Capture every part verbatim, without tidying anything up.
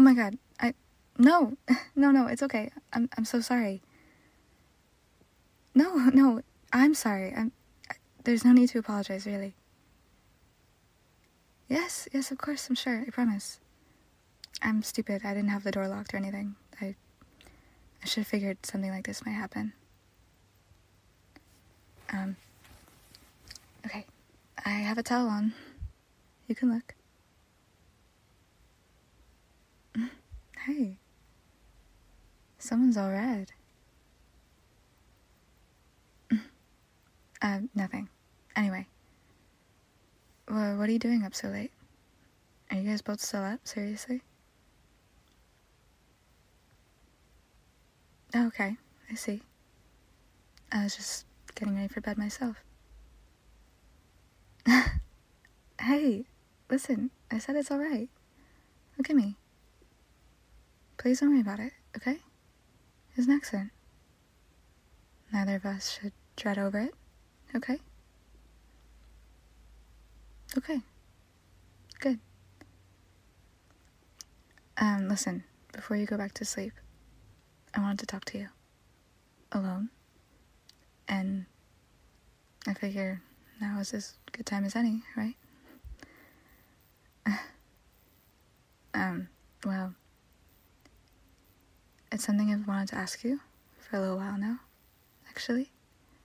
Oh my god, I... No, no, no, it's okay. I'm I'm so sorry. No, no, I'm sorry. I'm... There's no need to apologize, really. Yes, yes, of course, I'm sure, I promise. I'm stupid. I didn't have the door locked or anything. I... I should have figured something like this might happen. Um... Okay. I have a towel on. You can look. Hey. Someone's all red. Uh, nothing. Anyway. Well, what are you doing up so late? Are you guys both still up? Seriously? Oh, okay. I see. I was just getting ready for bed myself. Hey, listen. I said it's alright. Look at me. Please don't worry about it, okay? It's an accident. Neither of us should dread over it, okay? Okay. Good. Um, listen, before you go back to sleep, I wanted to talk to you. Alone. And I figure now is as good time as any, right? um, well, it's something I've wanted to ask you for a little while now, actually.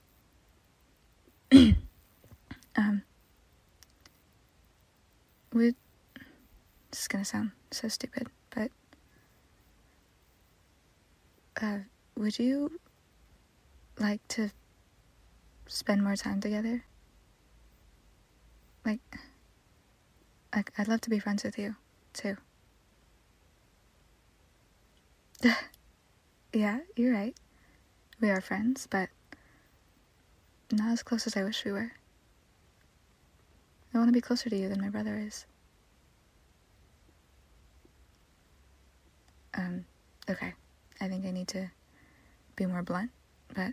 um, would, this is gonna sound so stupid, but, uh, would you like to spend more time together? Like, like, I'd love to be friends with you, too. Yeah, you're right. We are friends, but not as close as I wish we were. I want to be closer to you than my brother is. Um, okay. I think I need to be more blunt, but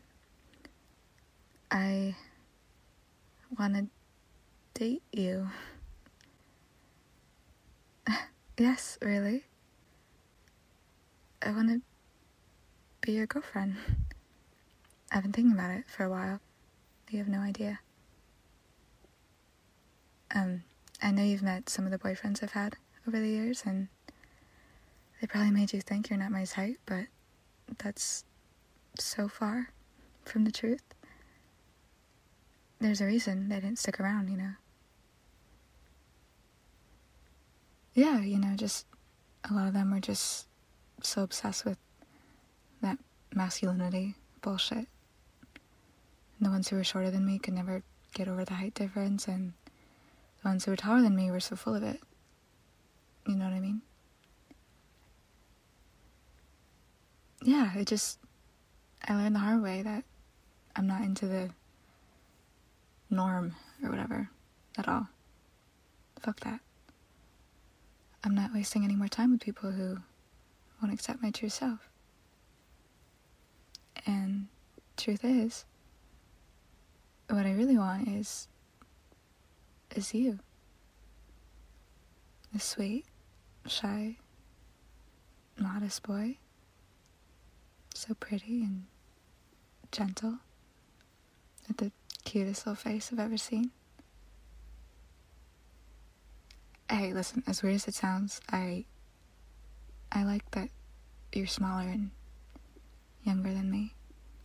I want to date you. Yes, really. I want to be your girlfriend. I've been thinking about it for a while. You have no idea. Um, I know you've met some of the boyfriends I've had over the years, and they probably made you think you're not my type, but that's so far from the truth. There's a reason they didn't stick around, you know. Yeah, you know, just a lot of them were just so obsessed with that masculinity bullshit. And the ones who were shorter than me could never get over the height difference, and the ones who were taller than me were so full of it. You know what I mean? Yeah, it just, I learned the hard way that I'm not into the norm or whatever at all. Fuck that. I'm not wasting any more time with people who won't accept my true self. And truth is, what I really want is, is you. A sweet, shy, modest boy. So pretty and gentle. With the cutest little face I've ever seen. Hey, listen, as weird as it sounds, I, I like that you're smaller and younger than me.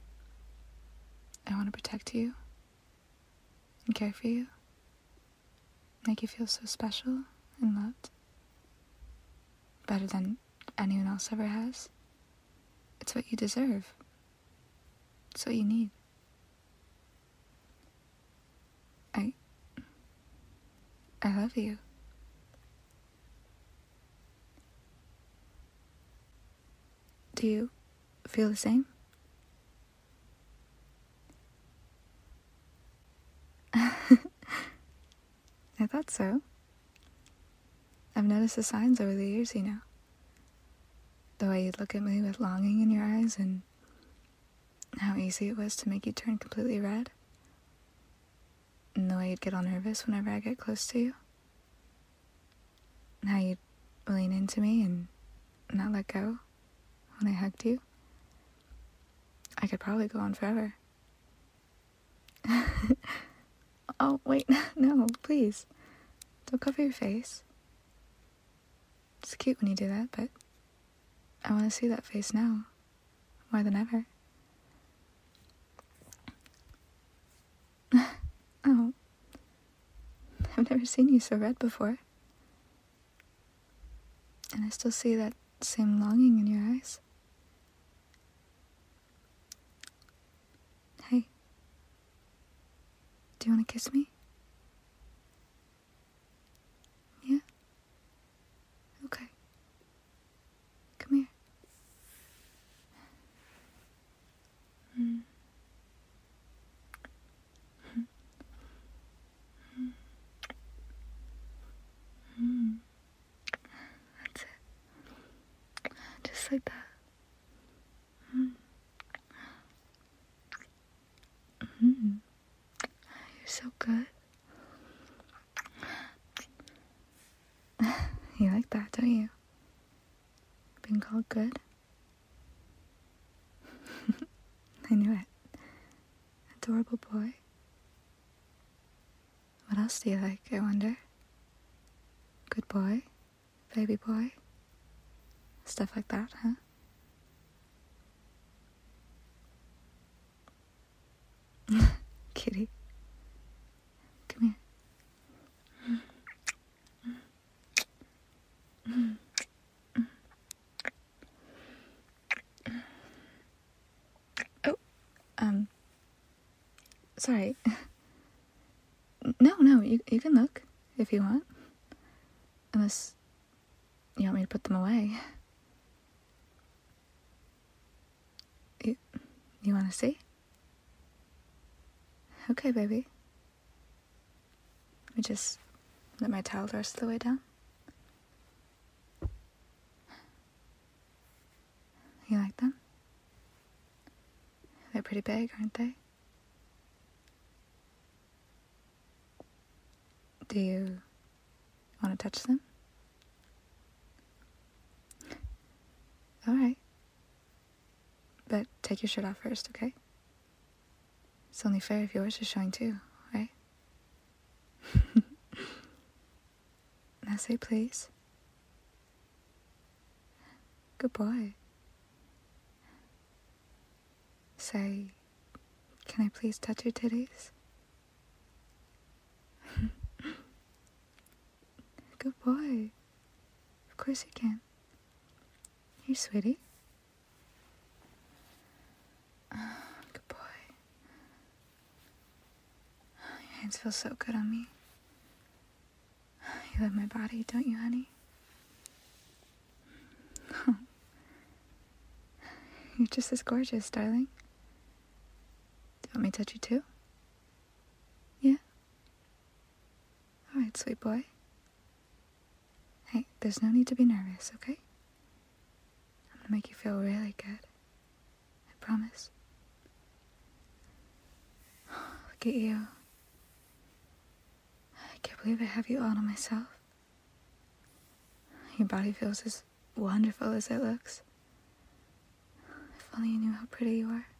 I want to protect you and care for you. Make you feel so special and loved. Better than anyone else ever has. It's what you deserve. It's what you need. I... I love you. Do you feel the same? I thought so. I've noticed the signs over the years, you know. The way you'd look at me with longing in your eyes, and how easy it was to make you turn completely red. And the way you'd get all nervous whenever I get close to you. And how you'd lean into me and not let go when I hugged you? I could probably go on forever. Oh, wait, no, please. Don't cover your face. It's cute when you do that, but I want to see that face now, more than ever. Oh, I've never seen you so red before. And I still see that same longing in your eyes. Hey, do you want to kiss me? Yeah? Okay. Come here. Mm. Mm. Mm. That's it. Just like that. Mm. Mm. You're so good. You like that, don't you? Being called good? I knew it. Adorable boy. What else do you like, I wonder? Good boy? Baby boy? Stuff like that, huh? Kitty. Come here. Oh, um, sorry. No, no, you, you can look if you want. Unless you want me to put them away. You, you want to see? Okay, baby. Let me just let my towel rest the way down. You like them? They're pretty big, aren't they? Do you want to touch them? Alright. But take your shirt off first, okay? It's only fair if yours is showing too, right? Now say please. Good boy. Say, can I please touch your titties? Good boy. Of course you can. Here, sweetie. Oh, good boy. Your hands feel so good on me. You love my body, don't you, honey? You're just as gorgeous, darling. Do you want me to touch you too? Yeah? Alright, sweet boy. Hey, there's no need to be nervous, okay? I'm gonna make you feel really good. I promise. Look at you. I can't believe I have you all to myself. Your body feels as wonderful as it looks. If only you knew how pretty you are.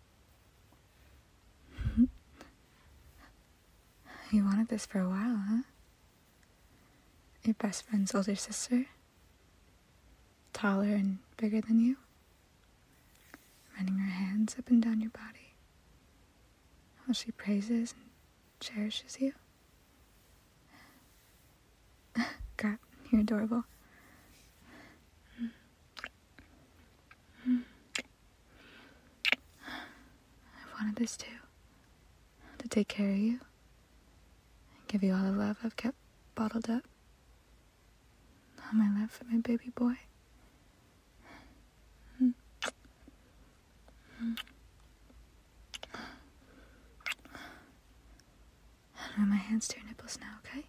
You wanted this for a while, huh? Your best friend's older sister? Taller and bigger than you? Running her hands up and down your body while she praises and cherishes you? God, you're adorable. I've wanted this too. To take care of you. And give you all the love I've kept bottled up. All my love for my baby boy. Mm. Mm. I'll run my hands to your nipples now, okay?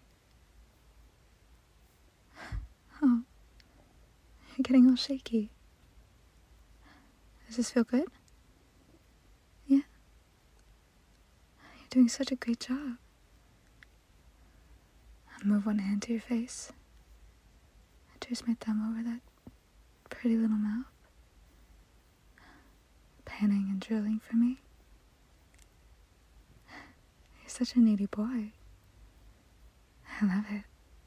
Oh, you're getting all shaky. Does this feel good? Yeah? You're doing such a great job. I'll move one hand to your face. I trace my thumb over that pretty little mouth, panning and drilling for me. You're such a needy boy. I love it.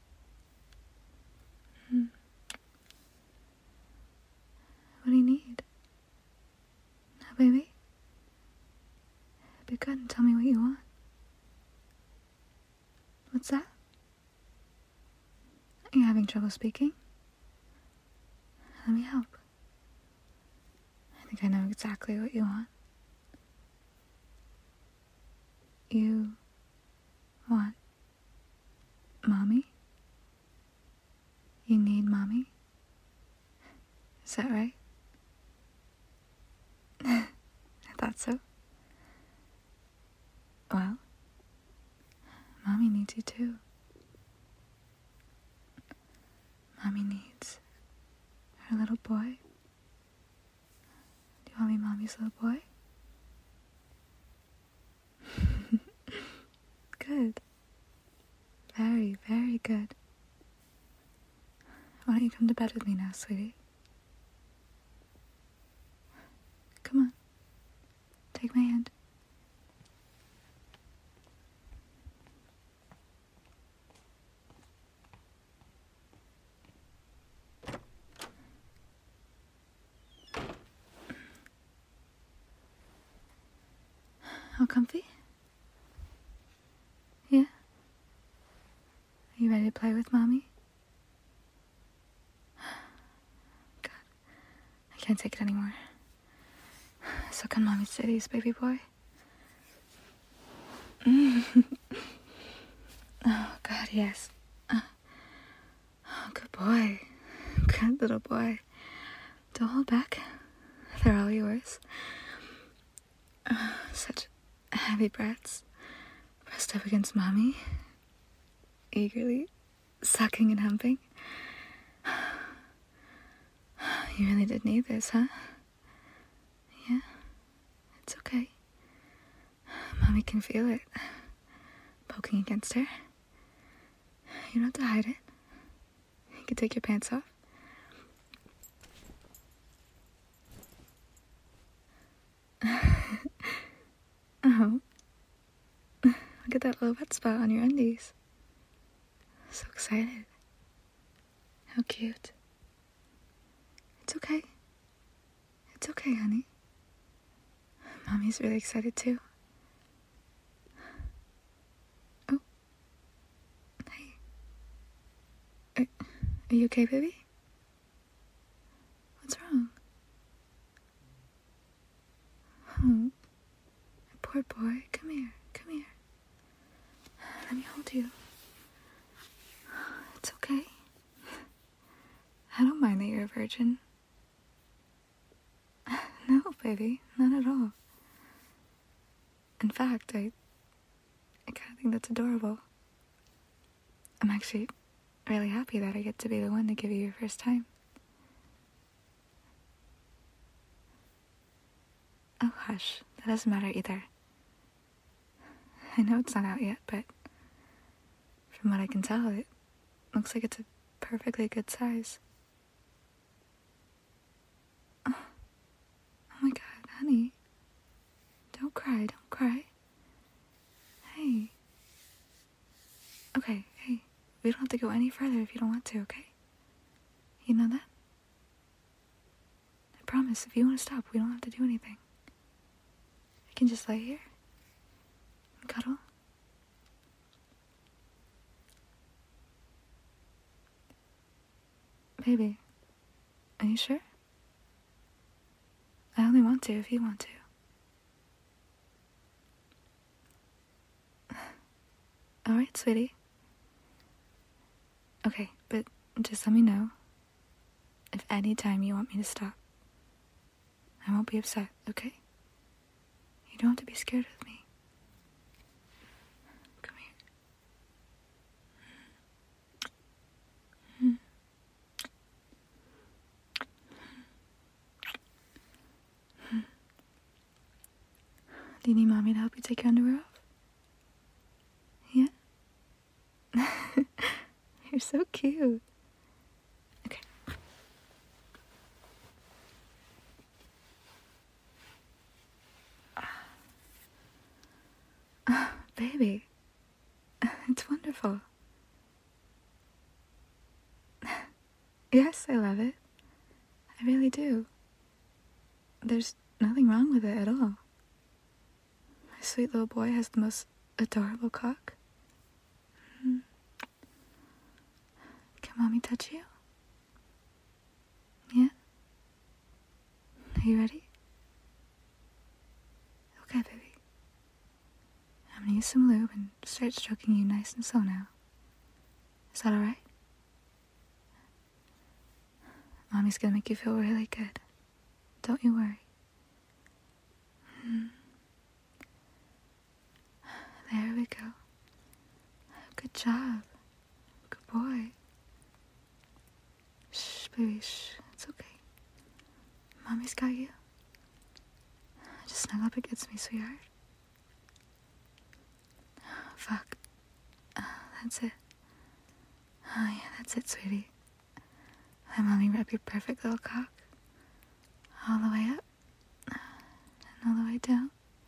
Hmm. What do you need? Now, baby? Be good and tell me what you want. What's that? Are you having trouble speaking? Let me help. I think I know exactly what you want. You want mommy? You need mommy? Is that right? I thought so. Well, mommy needs you too. Mommy needs her little boy. Do you want to be mommy's little boy? Good. Very, very good. Why don't you come to bed with me now, sweetie? Come on. Take my hand. All comfy? Yeah? Are you ready to play with mommy? God, I can't take it anymore. Suck on mommy's titties, baby boy. Oh, God, yes. Uh, oh, good boy. Good little boy. Don't hold back. They're all yours. Uh, such heavy breaths pressed up against mommy, eagerly sucking and humping. You really did need this, huh? Yeah? It's okay. Mommy can feel it poking against her. You don't have to hide it. You can take your pants off. Oh. Look at that little wet spot on your undies. So excited. How cute. It's okay. It's okay, honey. Mommy's really excited too. Oh. Hey. Are, are you okay, baby? What's wrong? Oh. Poor boy. Come here. Come here. Let me hold you. It's okay. I don't mind that you're a virgin. No, baby. Not at all. In fact, I, I kind of think that's adorable. I'm actually really happy that I get to be the one to give you your first time. Oh, hush. That doesn't matter either. I know it's not out yet, but from what I can tell, it looks like it's a perfectly good size. Oh, oh my God, honey. Don't cry, don't cry. Hey. Okay, hey. We don't have to go any further if you don't want to, okay? You know that? I promise, if you want to stop, we don't have to do anything. We can just lay here and cuddle. Baby, are you sure? I only want to if you want to. Alright, sweetie. Okay, but just let me know if any time you want me to stop. I won't be upset, okay? You don't have to be scared with me. Come here. Do you need mommy to help you take your underwear off? Yeah? You're so cute. Okay. Baby, it's wonderful. Yes, I love it. I really do. There's nothing wrong with it at all. My sweet little boy has the most adorable cock. Mm. Can Mommy touch you? Yeah? Are you ready? Okay, baby. I'm gonna use some lube and start stroking you nice and slow now. Is that alright? Mommy's gonna make you feel really good. Don't you worry. Mm. There we go. Good job. Good boy. Shh, baby, shh. It's okay. Mommy's got you. Just snuggle up against me, sweetheart. Fuck. Uh, that's it. Oh, yeah, that's it, sweetie. Let Mommy wrap your perfect little cock all the way up and all the way down.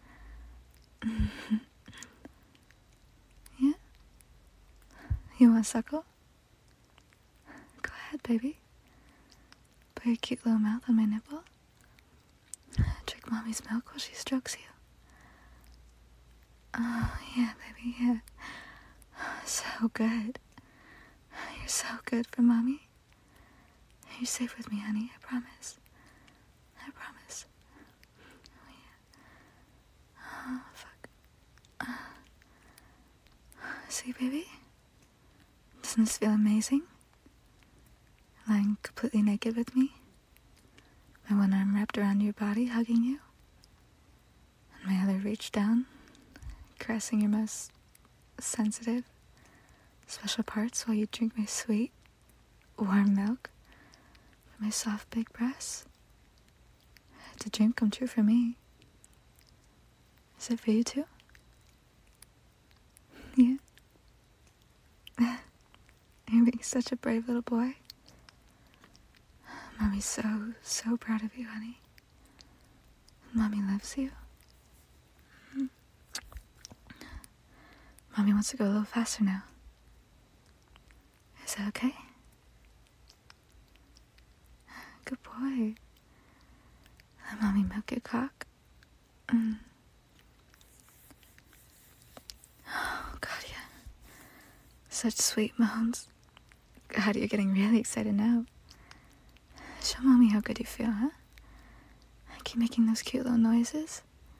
Yeah? You want to suckle? Go ahead, baby. Put your cute little mouth on my nipple. Drink Mommy's milk while she strokes you. Oh, yeah, baby, yeah. So good. You're so good for Mommy. You're safe with me, honey, I promise. I promise. Oh, yeah. Oh, fuck. Uh. See, baby? Doesn't this feel amazing? Lying completely naked with me. My one arm wrapped around your body, hugging you. And my other reached down, caressing your most sensitive, special parts while you drink my sweet, warm milk from my soft, big breasts. It's a dream come true for me. Is it for you too? Yeah. You're being such a brave little boy. Mommy's so, so proud of you, honey. Mommy loves you. Mm. Mommy wants to go a little faster now. Is that okay? Good boy. Let Mommy milk your cock. Mm. Oh, God, yeah. Such sweet moans. God, you're getting really excited now. Show Mommy how good you feel, huh? Keep making those cute little noises.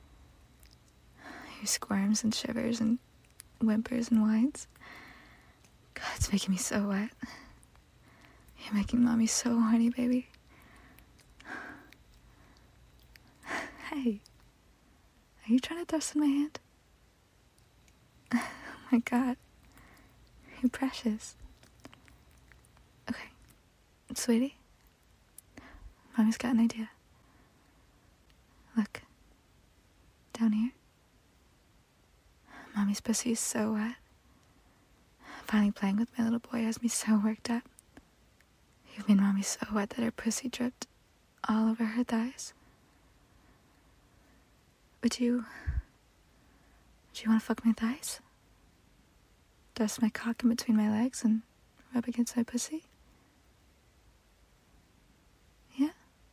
Your squirms and shivers and whimpers and whines. God, it's making me so wet. You're making Mommy so horny, baby. Hey, are you trying to thrust in my hand? Oh my God, you're precious. Okay, sweetie, Mommy's got an idea. Look, down here. Mommy's pussy is so wet. Finally playing with my little boy has me so worked up. You've made Mommy so wet that her pussy dripped all over her thighs. Would you... Would you want to fuck my thighs? Thrust my cock in between my legs and rub against my pussy? Yeah?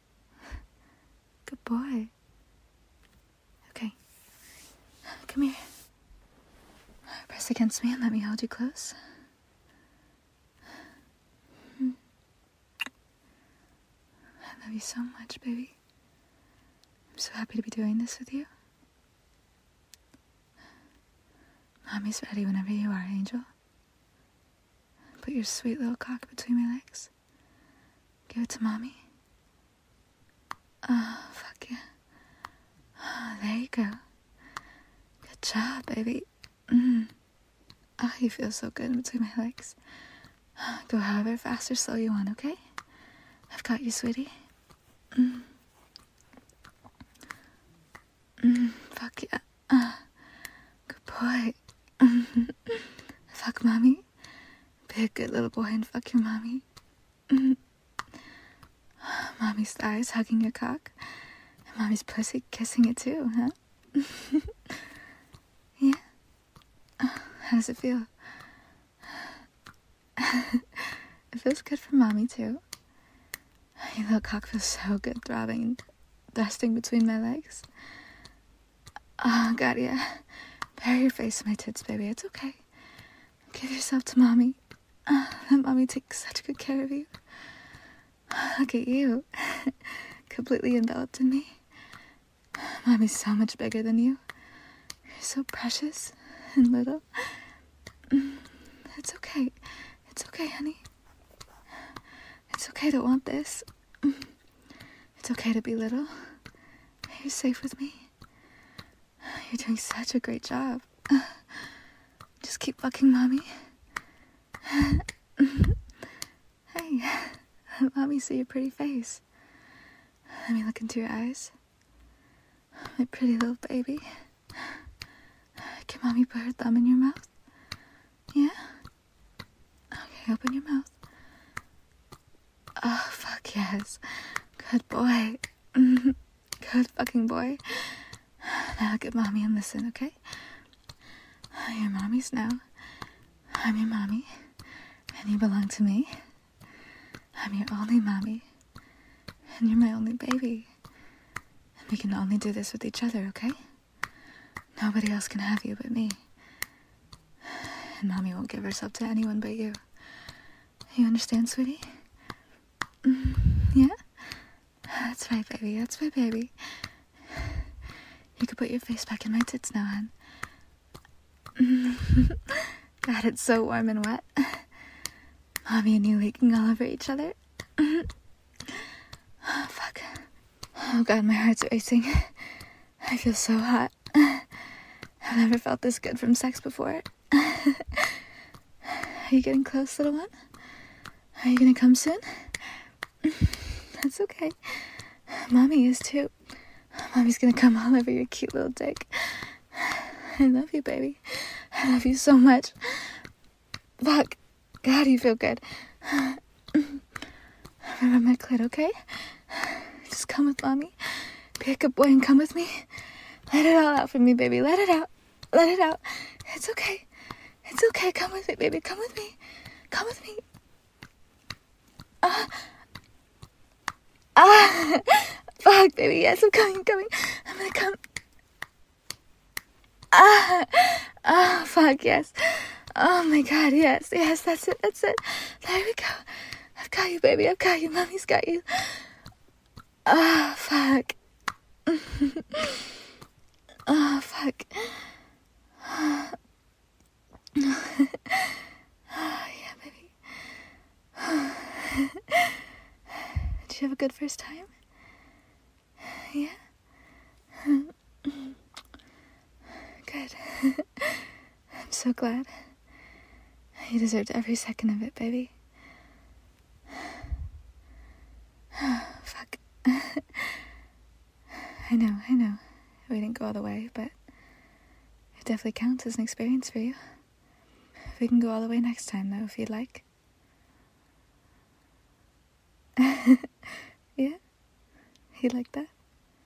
Good boy. Okay. Come here. Press against me and let me hold you close. I love you so much, baby. I'm so happy to be doing this with you. Mommy's ready whenever you are, Angel. Put your sweet little cock between my legs. Give it to Mommy. Oh, fuck yeah. Oh, there you go. Good job, baby. Mm. Oh, you feel so good in between my legs. Go however fast or slow you want, okay? I've got you, sweetie. Mm. Mm, fuck yeah. Uh, good boy. Fuck Mommy. Be a good little boy and fuck your Mommy. Mm. Mommy's thighs hugging your cock. And Mommy's pussy kissing it too, huh? Yeah? How does it feel? It feels good for mommy, too. Your little cock feels so good throbbing and thrusting between my legs. Oh, God, yeah. Bury your face in my tits, baby. It's okay. Give yourself to mommy. Uh, let mommy take such good care of you. Look at you. Completely enveloped in me. Mommy's so much bigger than you. You're so precious and little. It's okay. It's okay, honey. It's okay to want this. It's okay to be little. You're safe with me. You're doing such a great job. Just keep fucking mommy. Hey, let mommy see your pretty face. Let me look into your eyes. My pretty little baby. Can mommy put her thumb in your mouth? Yeah? Okay, open your mouth. Oh, fuck yes. Good boy. Good fucking boy. Now look at mommy and listen, okay? You're mommy's now. I'm your mommy. And you belong to me. I'm your only mommy. And you're my only baby. And we can only do this with each other, okay? Nobody else can have you but me. And mommy won't give herself to anyone but you. You understand, sweetie? Mm, yeah? That's right, baby. That's my baby. You can put your face back in my tits now, hon. God, it's so warm and wet. Mommy and you leaking all over each other. Oh, fuck. Oh, God, my heart's racing. I feel so hot. I've never felt this good from sex before. Are you getting close, little one? Are you gonna come soon? That's okay. Mommy is too. Mommy's gonna come all over your cute little dick. I love you, baby. I love you so much. Fuck. God, you feel good. Remember my clit, okay? Just come with mommy. Be a good boy and come with me. Let it all out for me, baby. Let it out. Let it out. It's okay. It's okay. Come with me, baby. Come with me. Come with me. Ah. Ah. Fuck, baby. Yes, I'm coming. I'm coming. I'm gonna come. Ah. Oh, fuck, yes. Oh, my God, yes. Yes, that's it. That's it. There we go. I've got you, baby. I've got you. Mommy's got you. Oh, fuck. Oh, fuck. Oh, yeah, baby. Did you have a good first time? Yeah? Good. I'm so glad. You deserved every second of it, baby. Fuck. I know, I know. We didn't go all the way, but it definitely counts as an experience for you. We can go all the way next time, though, if you'd like. Yeah? You'd like that?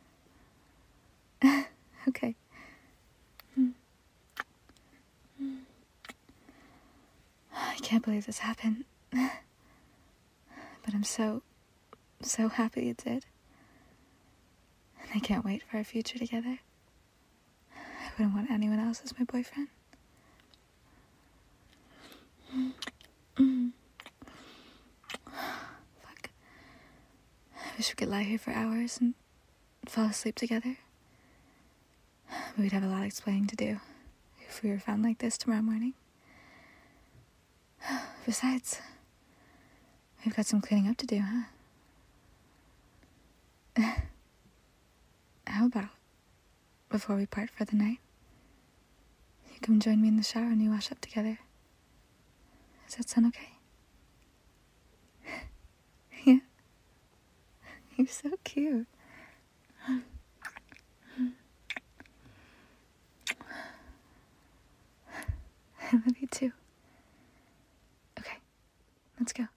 Okay. Mm. Mm. I can't believe this happened. But I'm so, so happy it did. And I can't wait for our future together. I wouldn't want anyone else as my boyfriend. Mm. Mm. Fuck. I wish we could lie here for hours and fall asleep together. But we'd have a lot of explaining to do if we were found like this tomorrow morning. Besides, we've got some cleaning up to do, huh? How about, before we part for the night, you come join me in the shower and we wash up together? Does that sound okay? Yeah? You're so cute. I love you too. Okay, let's go.